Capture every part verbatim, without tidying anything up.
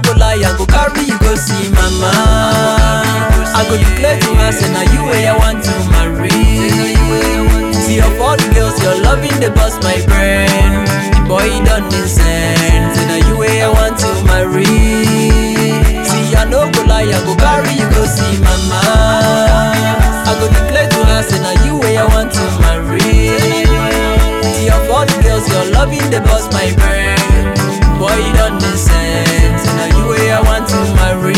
go lie, I go carry you go see mama. I go declare to her, say now you way I want to marry. See of all the girls, your loving the bust my brain. The boy done insane, say now you way I want to marry. See I no go lie, I go carry you go see mama. I go declare to her, say now you way I want to marry. See of all the girls, your loving the bust my brain. Boy done insane, say now you way I want to marry.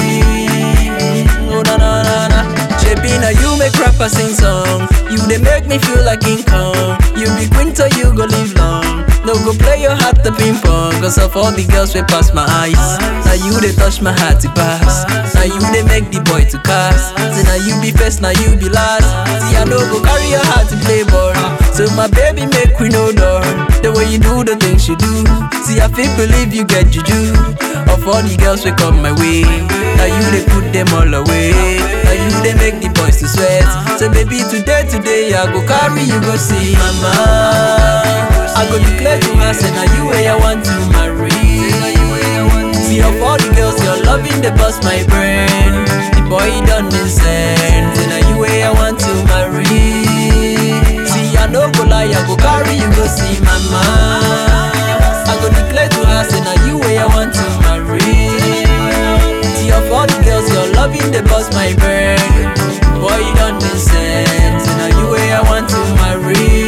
Oh na na na na. J B now you make rapper sing song. You they make me feel like King Kong. You be queen till you go live long. No go play your heart the ping pong. Cause of all the girls we pass my eyes. Now you they touch my heart to pass. Now you they make the boy to cast. Say now you be first, now you be last. See I no go carry your heart to play ball. So my baby make we no door. The way you do the things you do. See I feel believe you get juju. Of all the girls we come my way. Now you they put them all away. Now you they make the boys to sweat. So baby today today I go carry you go see mama. I go declare to her, say now you way I want to marry. See of all the girls, your loving the bust my brain. The boy done insane, say now you way I want to marry. See I no go lie, I go carry you go see mama. I go declare to her, say now you way I want to marry. See of all the girls, your loving the bust my brain. Boy done insane, say now you way I want to marry.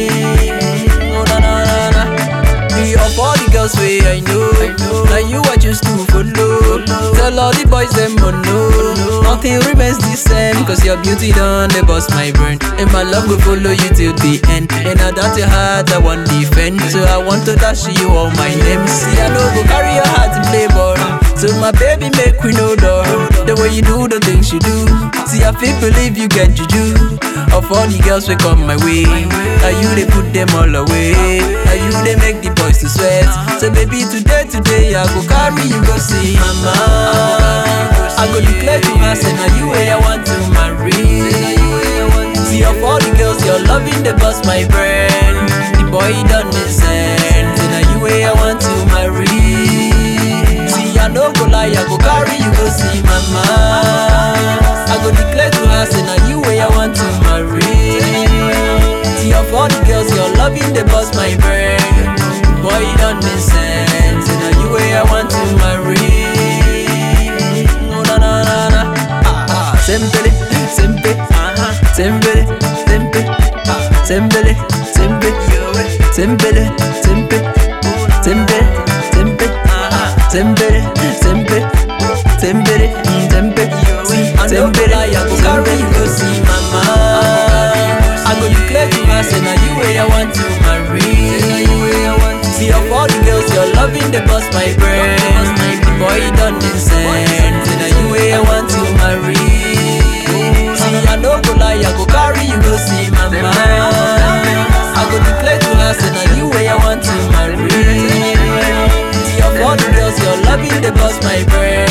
Of all the girls way I know, now you I just to follow. Tell all the boys them no, nothing remains the same. Cause your beauty done they bust my brain. And my love will follow you till the end. And I doubt your heart I won't defend. So I want to dash you all my name. See I know go carry your heart to play ball. So my baby make we no door. The way you do the things you do. See I feel believe you get juju. Of all the girls we come my way. Now you they put them all away. Now you they make the boys to sweat. So baby today today I go carry you go see mama. I go declare to her, say now you way I want to marry. See of all the girls, your loving the bust my brain. The boy done insane, say now you way I want to marry. See I no go lie, I go carry you go see mama. I go declare to her, say now you way I want to marry. See of all the girls, your loving the bust my brain. Boy done insane, say now you way I want to marry. Oh na na na na. Ah ah. Simple, simple, ah simple, simple, ah simple, simple, simple, simple, simple, simple, ah simple, simple, simple, simple. Simple, I go carry you go see mama. I go declare to her, say now you way I want to marry. See of all the girls, your loving the bust my brain. The boy done insane, say now you way I want to marry. See I no go lie, I go carry you go see mama. I go declare to her, say now you way I want to marry. See of all the girls, your loving the bust my brain.